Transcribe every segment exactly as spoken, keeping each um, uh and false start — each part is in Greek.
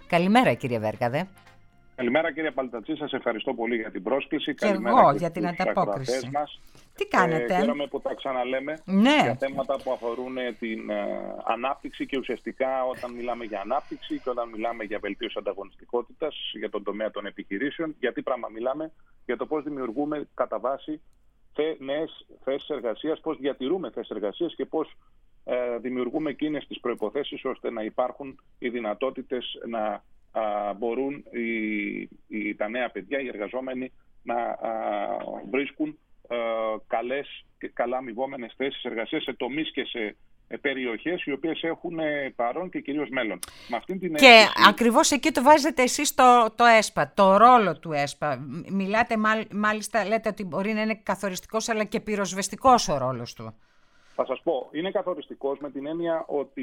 Καλημέρα κύριε Βέργαδε. Καλημέρα κύριε Παλτατσή, σας ευχαριστώ πολύ για την πρόσκληση. Και Καλημέρα εγώ και για την ανταπόκριση. Μας. Τι κάνετε? Ε, χαίρομαι που τα ξαναλέμε ναι. για θέματα που αφορούν την ε, ανάπτυξη και ουσιαστικά όταν μιλάμε για ανάπτυξη και όταν μιλάμε για βελτίωση ανταγωνιστικότητας για τον τομέα των επιχειρήσεων. Γιατί πράγμα μιλάμε? Για το πώς δημιουργούμε κατά βάση νέες θέσεις εργασίας, πώς διατηρούμε θέσεις εργασίας και πώς ε, δημιουργούμε εκείνες τις προϋποθέσεις ώστε να υπάρχουν οι δυνατότητες να α, μπορούν οι, οι, τα νέα παιδιά, οι εργαζόμενοι να α, βρίσκουν α, καλές και καλά αμοιβόμενες θέσεις εργασίας σε τομείς και σε περιοχές οι οποίες έχουν παρόν και κυρίως μέλλον. Με αυτήν την και αίσθηση... ακριβώς εκεί το βάζετε εσείς το, το ΕΣΠΑ, το ρόλο του ΕΣΠΑ. Μιλάτε μάλιστα, λέτε ότι μπορεί να είναι καθοριστικός αλλά και πυροσβεστικός ο ρόλος του. Θα σας πω, είναι καθοριστικός με την έννοια ότι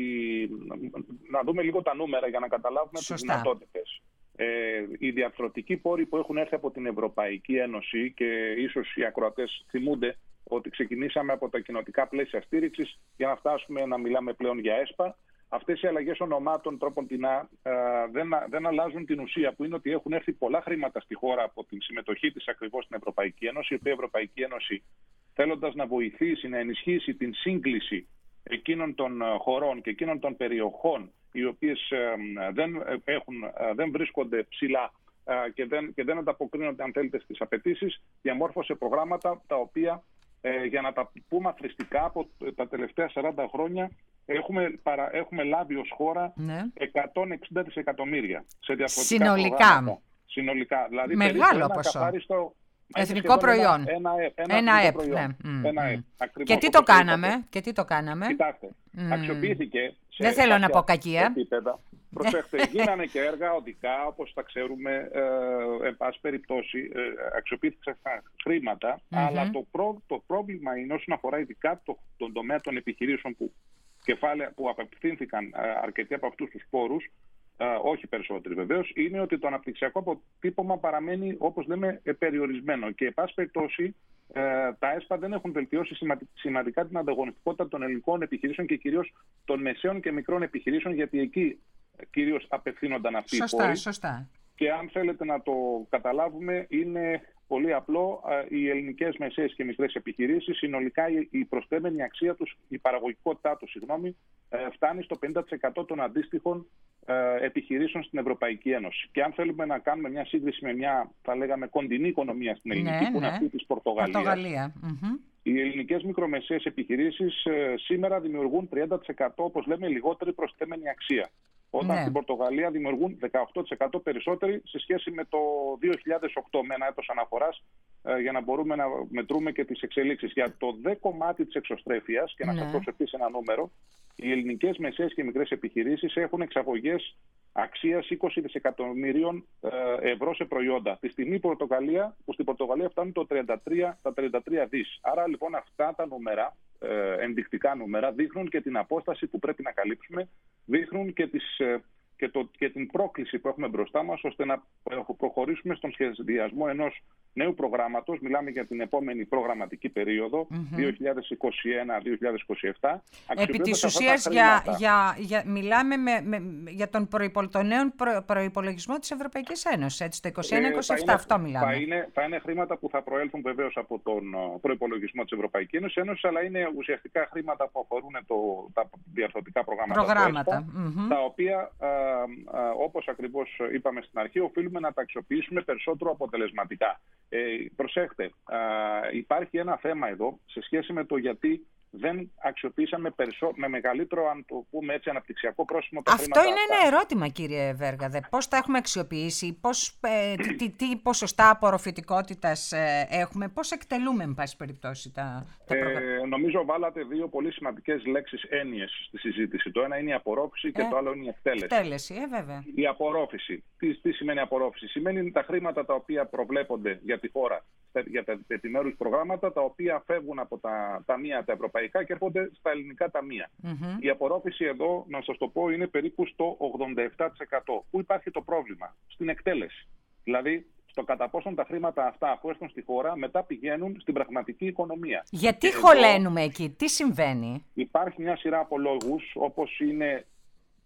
να δούμε λίγο τα νούμερα για να καταλάβουμε τις δυνατότητες. Ε, οι διαρθρωτικοί πόροι που έχουν έρθει από την Ευρωπαϊκή Ένωση και ίσως οι ακροατές θυμούνται ότι ξεκινήσαμε από τα κοινοτικά πλαίσια στήριξης για να φτάσουμε να μιλάμε πλέον για ΕΣΠΑ. Αυτές οι αλλαγές ονομάτων τρόπον τεινά δεν, δεν αλλάζουν την ουσία, που είναι ότι έχουν έρθει πολλά χρήματα στη χώρα από την συμμετοχή της ακριβώς στην Ευρωπαϊκή Ένωση, η οποία η Ευρωπαϊκή Ένωση, θέλοντας να βοηθήσει, να ενισχύσει την σύγκληση εκείνων των χωρών και εκείνων των περιοχών οι οποίες δεν, έχουν, δεν βρίσκονται ψηλά και δεν, και δεν ανταποκρίνονται, αν θέλετε, στις απαιτήσεις, διαμόρφωσε προγράμματα τα οποία, για να τα πούμε αθροιστικά, από τα τελευταία σαράντα χρόνια έχουμε, παρα, έχουμε λάβει ως χώρα ναι. εκατόν εξήντα δισεκατομμύρια σε διαφορετικά συνολικά. προγράμματα. Συνολικά. Δηλαδή μεγάλο ένα ποσό. Καθάριστο, εθνικό προϊόν. Ένα, ένα, ένα, ένα ΕΠ. Ναι. Ένα mm. ΕΠ. Ακριβώς, και τι το κάναμε. Και τι το κάναμε. Κοιτάξτε, mm. αξιοποιήθηκε σε δεν θέλω να πω κακία. Επίπεδα. Προσέξτε, γίνανε και έργα οδικά, όπως τα ξέρουμε, ε, εν πάση περιπτώσει, ε, αξιοποιήθηκαν χρήματα, mm-hmm. αλλά το, προ, το πρόβλημα είναι όσον αφορά ειδικά το, τον τομέα των επιχειρήσεων που, κεφάλαια, που απευθύνθηκαν ε, αρκετοί από αυτούς τους πόρους, ε, όχι περισσότεροι βεβαίως, είναι ότι το αναπτυξιακό αποτύπωμα παραμένει, όπως λέμε, περιορισμένο. Και εν πάση περιπτώσει, ε, τα ΕΣΠΑ δεν έχουν βελτιώσει σημαντικά την ανταγωνιστικότητα των ελληνικών επιχειρήσεων και κυρίως των μεσαίων και μικρών επιχειρήσεων, γιατί εκεί κυρίως απευθύνονταν αυτοί σωστά, οι πόροι. Σωστά. Και αν θέλετε να το καταλάβουμε, είναι πολύ απλό. Οι ελληνικές μεσαίες και μικρές επιχειρήσεις, συνολικά η προσθέμενη αξία τους, η παραγωγικότητά τους, συγγνώμη, φτάνει στο πενήντα τοις εκατό των αντίστοιχων επιχειρήσεων στην Ευρωπαϊκή Ένωση. Και αν θέλουμε να κάνουμε μια σύγκριση με μια, θα λέγαμε, κοντινή οικονομία στην ελληνική, ναι, που είναι ναι. αυτή της Πορτογαλίας, Πορτογαλία. Mm-hmm. οι ελληνικές μικρομεσαίες επιχειρήσεις ε, σήμερα δημιουργούν τριάντα τοις εκατό, όπως λέμε, λιγότερη προσθέμενη αξία. Όταν ναι. στην Πορτογαλία δημιουργούν δεκαοκτώ τοις εκατό περισσότεροι σε σχέση με το δύο χιλιάδες οκτώ, με ένα έτος αναφοράς, ε, για να μπορούμε να μετρούμε και τις εξελίξεις. Για το δε κομμάτι της εξωστρέφειας, και να ναι. σας δώσω επίσης ένα νούμερο, οι ελληνικές μεσαίες και μικρές επιχειρήσεις έχουν εξαγωγές αξίας είκοσι δισεκατομμυρίων ευρώ σε προϊόντα. Τη στιγμή Πορτογαλία, που στην Πορτογαλία φτάνουν το τριάντα τρία, τα τριάντα τρία δις. Άρα λοιπόν αυτά τα νούμερα, ε, ενδεικτικά νούμερα, δείχνουν και την απόσταση που πρέπει να καλύψουμε, δείχνουν και, τις, ε, και, το, και την πρόκληση που έχουμε μπροστά μας, ώστε να προχωρήσουμε στον σχεδιασμό ενός νέου προγράμματος. Μιλάμε για την επόμενη προγραμματική περίοδο, mm-hmm. δύο χιλιάδες είκοσι ένα δύο χιλιάδες είκοσι επτά. Επί της ουσίας για, για, για, μιλάμε με, με, για τον, προϋπο, τον νέο προ, προϋπολογισμό της Ευρωπαϊκής Ένωσης, έτσι, το είκοσι ένα είκοσι επτά, ε, αυτό μιλάμε. Θα είναι, θα είναι χρήματα που θα προέλθουν βεβαίως από τον προϋπολογισμό της Ευρωπαϊκής Ένωσης, αλλά είναι ουσιαστικά χρήματα που αφορούν το, τα διαρθρωτικά προγράμματα, προγράμματα. ΕΣΠΑ, Mm-hmm. τα οποία, α, α, όπως ακριβώς είπαμε στην αρχή, οφείλουμε να τα αξιοποιήσουμε περισσότερο αποτελεσματικά. Ε, προσέχτε, α, υπάρχει ένα θέμα εδώ σε σχέση με το γιατί δεν αξιοποιήσαμε περισσό, με μεγαλύτερο, αν το πούμε έτσι, αναπτυξιακό πρόσημο τα Αυτό χρήματα είναι αυτά. ένα ερώτημα, κύριε Βέργαδε. Πώς τα έχουμε αξιοποιήσει, πώς, ε, τι, τι ποσοστά απορροφητικότητας ε, έχουμε, πώς εκτελούμε, εν πάση περιπτώσει, τα, τα προγράμματα. Ε, νομίζω βάλατε δύο πολύ σημαντικές λέξεις, έννοιες στη συζήτηση. Το ένα είναι η απορρόφηση και ε, το άλλο είναι η εκτέλεση. Εκτέλεση, ε, βέβαια. Η απορρόφηση. Τι, τι σημαίνει απορρόφηση? Σημαίνει τα χρήματα τα οποία προβλέπονται για τη χώρα, για τα επιμέρους προγράμματα, τα οποία φεύγουν από τα ταμεία τα ευρωπαϊκά και έρχονται στα ελληνικά ταμεία. Mm-hmm. Η απορρόφηση εδώ, να σας το πω, είναι περίπου στο ογδόντα επτά τοις εκατό. Πού υπάρχει το πρόβλημα? Στην εκτέλεση. Δηλαδή, στο κατά πόσον τα χρήματα αυτά που έρθουν στη χώρα μετά πηγαίνουν στην πραγματική οικονομία. Γιατί χωλένουμε εκεί, τι συμβαίνει? Υπάρχει μια σειρά από λόγους, όπως είναι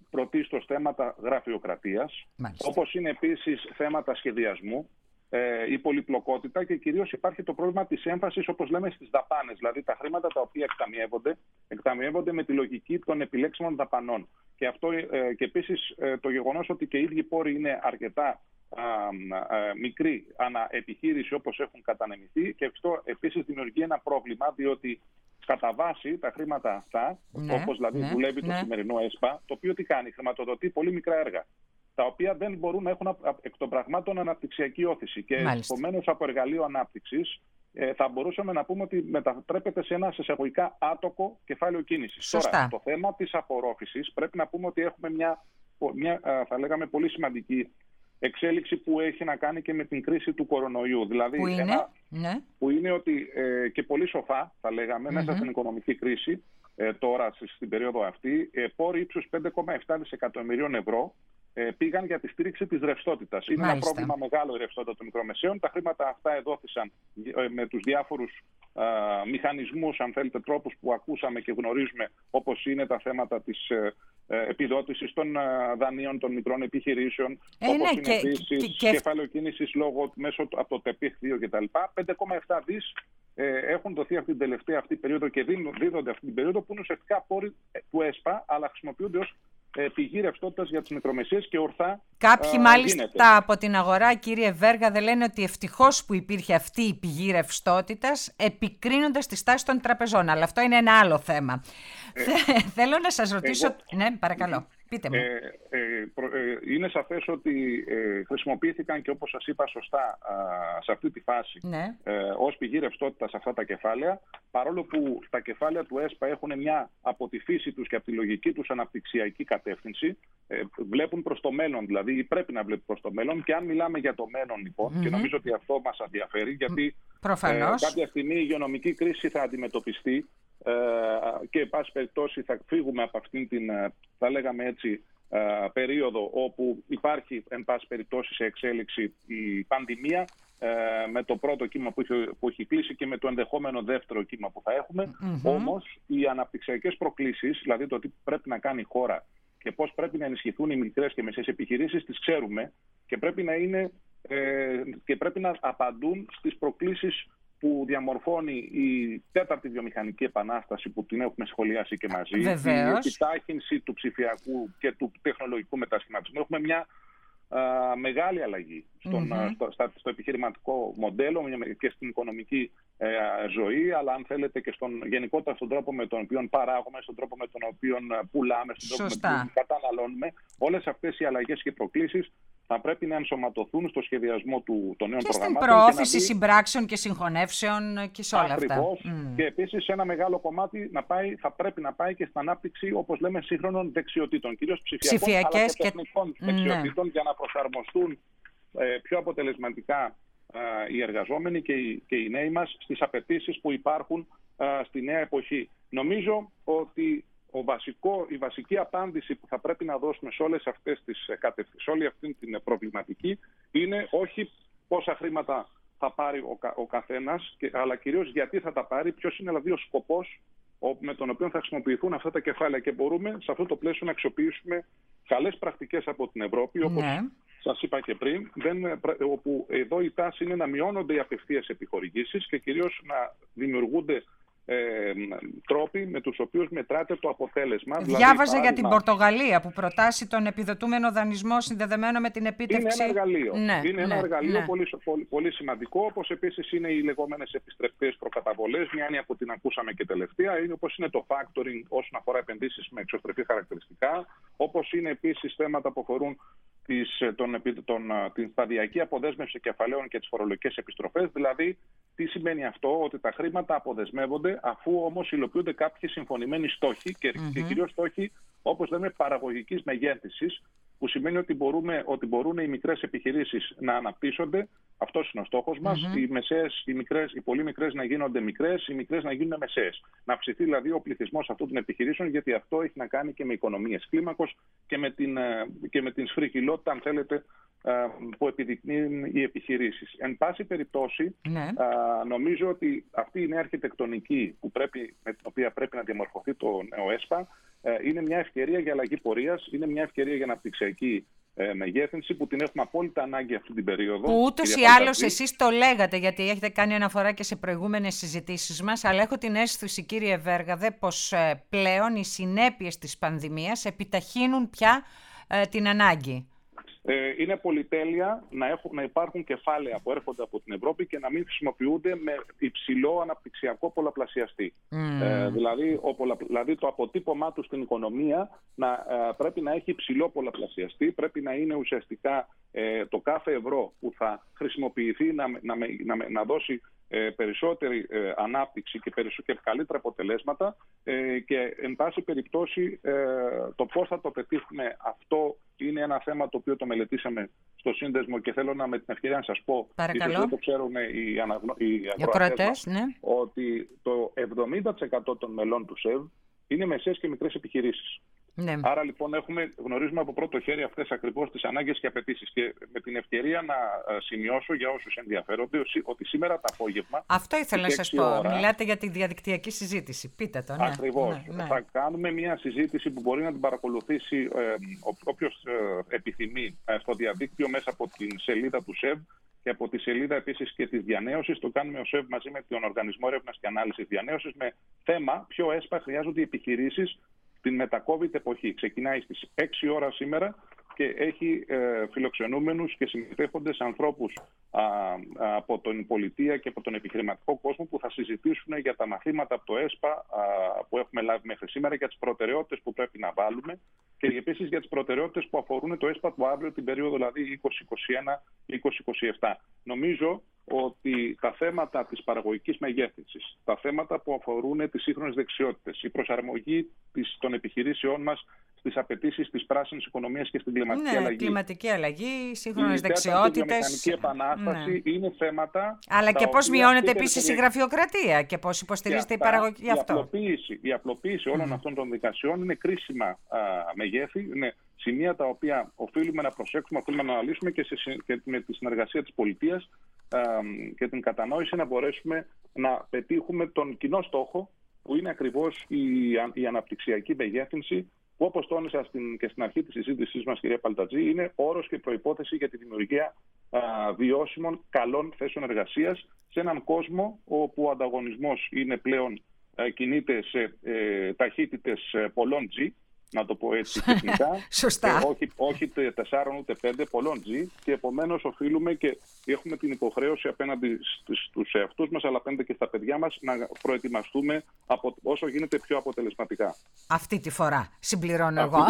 πρωτίστως θέματα γραφειοκρατίας, όπως είναι επίσης θέματα σχεδιασμού, ε, η πολυπλοκότητα και κυρίως υπάρχει το πρόβλημα της έμφασης, όπως λέμε, στις δαπάνες. Δηλαδή τα χρήματα τα οποία εκταμιεύονται, εκταμιεύονται με τη λογική των επιλέξιμων δαπανών. Και, αυτό, ε, και επίσης ε, το γεγονός ότι και οι ίδιοι πόροι είναι αρκετά α, α, μικροί ανά επιχείρηση όπως έχουν κατανεμηθεί, και αυτό επίσης δημιουργεί ένα πρόβλημα, διότι κατά βάση τα χρήματα αυτά, ναι, όπως δηλαδή ναι, δουλεύει ναι. το σημερινό ΕΣΠΑ, το οποίο τι κάνει, χρηματοδοτεί πολύ μικρά έργα, τα οποία δεν μπορούν να έχουν εκ των πραγμάτων αναπτυξιακή όθηση. Και επομένως από εργαλείο ανάπτυξης ε, θα μπορούσαμε να πούμε ότι μετατρέπεται σε ένα εισαγωγικά άτοκο κεφάλαιο κίνησης. Σωστά. Τώρα, το θέμα της απορρόφησης πρέπει να πούμε ότι έχουμε μια, μια θα λέγαμε, πολύ σημαντική εξέλιξη που έχει να κάνει και με την κρίση του κορονοϊού. Δηλαδή, που είναι, ένα, ναι. που είναι ότι ε, και πολύ σοφά, θα λέγαμε, mm-hmm. μέσα στην οικονομική κρίση, ε, τώρα στην περίοδο αυτή, ε, πόροι ύψους πέντε κόμμα επτά δισεκατομμυρίων ευρώ ε, πήγαν για τη στήριξη της ρευστότητας. Είναι Μάλιστα. ένα πρόβλημα μεγάλο η ρευστότητα των μικρομεσαίων. Τα χρήματα αυτά εδόθησαν ε, με τους διάφορους ε, μηχανισμούς, αν θέλετε, τρόπους που ακούσαμε και γνωρίζουμε, όπως είναι τα θέματα της ε, επιδότησης των δανείων των μικρών επιχειρήσεων, ε, όπως ναι, είναι και, επίσης και, κεφάλαιο κίνησης λόγω μέσω από το ΤΕΠΙΧ δύο κτλ. πέντε κόμμα επτά δις ε, έχουν δοθεί αυτή την τελευταία αυτή περίοδο και δίδονται αυτή την περίοδο, που είναι ουσιαστικά πόροι του ΕΣΠΑ, αλλά χρησιμοποιούνται ως ε, πηγή ρευστότητας για τις μικρομεσαίες και ορθά. Κάποιοι α, μάλιστα γίνεται. από την αγορά, κύριε Βέργα, δεν λένε ότι ευτυχώς που υπήρχε αυτή η πηγή ρευστότητας, επικρίνοντας τη στάση των τραπεζών. Αλλά αυτό είναι ένα άλλο θέμα. Ε, Θέλω να σας ρωτήσω... Εγώ... Ναι, παρακαλώ. Πείτε μου. Ε, ε, ε, είναι σαφές ότι ε, χρησιμοποιήθηκαν και, όπως σας είπα σωστά, α, σε αυτή τη φάση ναι. ε, ως πηγή ρευστότητας αυτά τα κεφάλαια, παρόλο που τα κεφάλαια του ΕΣΠΑ έχουν μια από τη φύση τους και από τη λογική τους αναπτυξιακή κατεύθυνση, ε, βλέπουν προς το μέλλον, δηλαδή ή πρέπει να βλέπουν προς το μέλλον. Και αν μιλάμε για το μέλλον, λοιπόν, mm-hmm. και νομίζω ότι αυτό μας ενδιαφέρει, γιατί ε, κάποια στιγμή η υγειονομική κρίση θα αντιμετωπιστεί και εν πάση περιπτώσει θα φύγουμε από αυτήν την, θα λέγαμε έτσι, περίοδο όπου υπάρχει εν πάση περιπτώσει σε εξέλιξη η πανδημία, με το πρώτο κύμα που έχει, που έχει κλείσει και με το ενδεχόμενο δεύτερο κύμα που θα έχουμε. Mm-hmm. Όμως οι αναπτυξιακές προκλήσεις, δηλαδή το τι πρέπει να κάνει η χώρα και πώς πρέπει να ενισχυθούν οι μικρές και μεσαίες επιχειρήσεις, τις ξέρουμε και πρέπει να είναι ε, και πρέπει να απαντούν στις προκλήσεις που διαμορφώνει η τέταρτη βιομηχανική επανάσταση που την έχουμε σχολιάσει και μαζί. Βεβαίως. Η επιτάχυνση του ψηφιακού και του τεχνολογικού μετασχηματισμού. Έχουμε μια α, μεγάλη αλλαγή στον, mm-hmm. στο, στα, στο επιχειρηματικό μοντέλο και στην οικονομική ε, ζωή, αλλά αν θέλετε και στον, γενικότερα στον τρόπο με τον οποίο παράγουμε, στον τρόπο με τον οποίο πουλάμε, στον τρόπο Σωστά. με τον οποίο καταναλώνουμε. Όλες αυτές οι αλλαγές και προκλήσεις θα πρέπει να ενσωματωθούν στο σχεδιασμό του, των νέων και προγραμμάτων. Και στην προώθηση δει... συμπράξεων και συγχωνεύσεων και σε όλα Ακριβώς. αυτά. Mm. Και επίσης ένα μεγάλο κομμάτι να πάει, θα πρέπει να πάει και στην ανάπτυξη, όπως λέμε, σύγχρονων δεξιοτήτων, κυρίως ψηφιακών, αλλά και τεχνικών και... δεξιοτήτων, ναι. για να προσαρμοστούν ε, πιο αποτελεσματικά ε, οι εργαζόμενοι και οι, και οι νέοι μας στις απαιτήσεις που υπάρχουν ε, στη νέα εποχή. Νομίζω ότι Ο βασικό, η βασική απάντηση που θα πρέπει να δώσουμε σε, όλες αυτές τις, σε όλη αυτή την προβληματική είναι όχι πόσα χρήματα θα πάρει ο, ο καθένας, και, αλλά κυρίως γιατί θα τα πάρει, ποιος είναι δηλαδή ο σκοπός με τον οποίο θα χρησιμοποιηθούν αυτά τα κεφάλαια. Και μπορούμε σε αυτό το πλαίσιο να αξιοποιήσουμε καλές πρακτικές από την Ευρώπη, όπως ναι. σας είπα και πριν, δεν, όπου εδώ η τάση είναι να μειώνονται οι απευθείας επιχορηγήσεις και κυρίως να δημιουργούνται Ε, τρόποι με τους οποίους μετράται το αποτέλεσμα. Διάβαζα δηλαδή, για την Πορτογαλία που προτάσει τον επιδοτούμενο δανεισμό συνδεδεμένο με την επίτευξη... Είναι ένα εργαλείο, ναι, είναι ένα ναι, εργαλείο ναι. Πολύ, πολύ, πολύ σημαντικό, όπως επίσης είναι οι λεγόμενες επιστρεπτές προκαταβολές, μια έννοια που την ακούσαμε και τελευταία, είναι όπως είναι το factoring όσον αφορά επενδύσεις με εξωστρεφή χαρακτηριστικά, όπως είναι επίσης θέματα που αφορούν Της, τον, τον, την σταδιακή αποδέσμευση κεφαλαίων και τις φορολογικές επιστροφές. Δηλαδή, τι σημαίνει αυτό? Ότι τα χρήματα αποδεσμεύονται αφού όμως υλοποιούνται κάποιοι συμφωνημένοι στόχοι και, mm-hmm. και κυρίως στόχοι, όπως λέμε, παραγωγικής μεγέθυνσης, που σημαίνει ότι, μπορούμε, ότι μπορούν οι μικρές επιχειρήσεις να αναπτύσσονται. Αυτός είναι ο στόχος μας. Mm-hmm. Οι, μεσαίες, οι, μικρές, οι πολύ μικρές να γίνονται μικρές, οι μικρές να γίνουν μεσαίες. Να αυξηθεί δηλαδή ο πληθυσμός αυτών των επιχειρήσεων, γιατί αυτό έχει να κάνει και με οικονομίες κλίμακος και με την, και με την σφρικιλότητα, αν θέλετε, που επιδεικνύουν οι επιχειρήσεις. Εν πάση περιπτώσει, ναι. νομίζω ότι αυτή η νέα αρχιτεκτονική που πρέπει, με την οποία πρέπει να διαμορφωθεί το νέο ΕΣΠΑ είναι μια ευκαιρία για αλλαγή πορείας, είναι μια ευκαιρία για αναπτυξιακή ε, μεγέθυνση που την έχουμε απόλυτα ανάγκη αυτή την περίοδο. Που ούτως ή άλλως εσείς το λέγατε, γιατί έχετε κάνει αναφορά και σε προηγούμενες συζητήσεις μας, αλλά έχω την αίσθηση, κύριε Βέργαδε, πως ε, πλέον οι συνέπειες της πανδημίας επιταχύνουν πια ε, την ανάγκη. Ε, είναι πολυτέλεια να, έχουν, να υπάρχουν κεφάλαια που έρχονται από την Ευρώπη και να μην χρησιμοποιούνται με υψηλό αναπτυξιακό πολλαπλασιαστή. Mm. Ε, δηλαδή, ο πολλα, δηλαδή το αποτύπωμά του στην οικονομία να, ε, πρέπει να έχει υψηλό πολλαπλασιαστή, πρέπει να είναι ουσιαστικά ε, το κάθε ευρώ που θα χρησιμοποιηθεί να, να, να, να δώσει ε, περισσότερη ε, ανάπτυξη και, περισσο, και καλύτερα αποτελέσματα ε, και εν πάση περιπτώσει ε, το πώς θα το πετύχουμε αυτό είναι ένα θέμα το οποίο το μελετήσαμε στο σύνδεσμο και θέλω να με την ευκαιρία να σας πω, ίσως δεν το ξέρουν οι, αναγνω... οι ακροατές, ναι. ότι το εβδομήντα τοις εκατό των μελών του ΣΕΒ είναι μεσαίες και μικρές επιχειρήσεις. Ναι. Άρα λοιπόν έχουμε, γνωρίζουμε από πρώτο χέρι αυτές ακριβώς τις ανάγκες και απαιτήσεις. Και με την ευκαιρία να σημειώσω για όσους ενδιαφέρονται ότι σήμερα το απόγευμα. Αυτό ήθελα να σας πω. Ώρα, μιλάτε για τη διαδικτυακή συζήτηση. Πείτε το. Ναι. Ακριβώς. Ναι, ναι. Θα κάνουμε μια συζήτηση που μπορεί να την παρακολουθήσει ε, όποιος ε, επιθυμεί ε, στο διαδίκτυο μέσα από την σελίδα του ΣΕΒ και από τη σελίδα επίσης και της διανέωσης. Το κάνουμε ο ΣΕΒ μαζί με τον Οργανισμό Έρευνας και Ανάλυσης Διανέωσης με θέμα ποιο έσπα χρειάζονται οι επιχειρήσεις την μετα-COVID εποχή. Ξεκινάει στις έξι ώρα σήμερα και έχει ε, φιλοξενούμενους και συμμετέχοντες ανθρώπους α, α, από την πολιτεία και από τον επιχειρηματικό κόσμο που θα συζητήσουν για τα μαθήματα από το ΕΣΠΑ α, που έχουμε λάβει μέχρι σήμερα, για τις προτεραιότητες που πρέπει να βάλουμε και επίσης για τις προτεραιότητες που αφορούν το ΕΣΠΑ του αύριο, την περίοδο δηλαδή είκοσι είκοσι ένα είκοσι είκοσι επτά. Νομίζω ότι τα θέματα της παραγωγικής μεγέθυνσης, τα θέματα που αφορούν τις σύγχρονες δεξιότητες, η προσαρμογή της, των επιχειρήσεών μας στις απαιτήσεις της πράσινης οικονομίας και στην κλιματική ναι, αλλαγή. κλιματική αλλαγή, σύγχρονες δεξιότητες. Η βιομηχανική επανάσταση ναι. είναι θέματα. Αλλά και πώς μειώνεται επίσης η γραφειοκρατία και πώς υποστηρίζεται η παραγωγή γι' αυτό. Η απλοποίηση, η απλοποίηση όλων mm. αυτών των δικασιών είναι κρίσιμα α, μεγέθη. Είναι σημεία τα οποία οφείλουμε να προσέξουμε, οφείλουμε να αναλύσουμε και, σε, και με τη συνεργασία της πολιτείας α, και την κατανόηση να μπορέσουμε να πετύχουμε τον κοινό στόχο που είναι ακριβώς η, η αναπτυξιακή μεγέθυνση, που όπως τόνισα στην, και στην αρχή της συζήτησής μας, κυρία Παλτατζή, είναι όρος και προϋπόθεση για τη δημιουργία α, βιώσιμων, καλών θέσεων εργασίας σε έναν κόσμο όπου ο ανταγωνισμός είναι πλέον α, κινείται σε ε, ταχύτητες ε, πολλών G, να το πω έτσι τεχνικά. Σωστά. Ε, όχι, όχι τεσσάρων ούτε πέντε, πολλών G, και επομένως οφείλουμε και έχουμε την υποχρέωση απέναντι στους εαυτούς μας, αλλά απέναντι και στα παιδιά μας, να προετοιμαστούμε από, όσο γίνεται πιο αποτελεσματικά. Αυτή τη φορά, συμπληρώνω εγώ.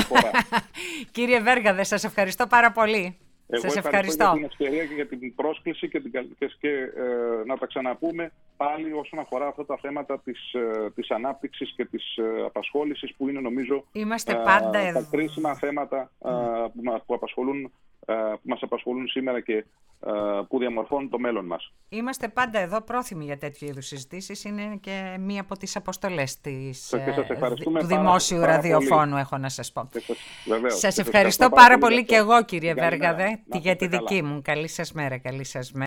Κύριε Βέργαδε, σας ευχαριστώ πάρα πολύ. Εγώ σας ευχαριστώ για την ευκαιρία και για την πρόσκληση και, την, και, και ε, να τα ξαναπούμε πάλι όσον αφορά αυτά τα θέματα της, ε, της ανάπτυξης και της ε, απασχόλησης που είναι νομίζω Είμαστε πάντα ε, εδώ. τα κρίσιμα θέματα ε, που, μα, που, απασχολούν, ε, που μας απασχολούν σήμερα και ε, που διαμορφώνουν το μέλλον μας. Είμαστε πάντα εδώ πρόθυμοι για τέτοιου είδους συζητήσεις. Είναι και μία από τις αποστολές της, ε, του δημόσιου πάρα, ραδιοφώνου, πάρα έχω να σας πω. Σας, βεβαίως, σας ευχαριστώ πάρα πολύ και εγώ, κύριε Βέργαδε, για τη δική μου. Καλή σας μέρα, καλή σας μέρα.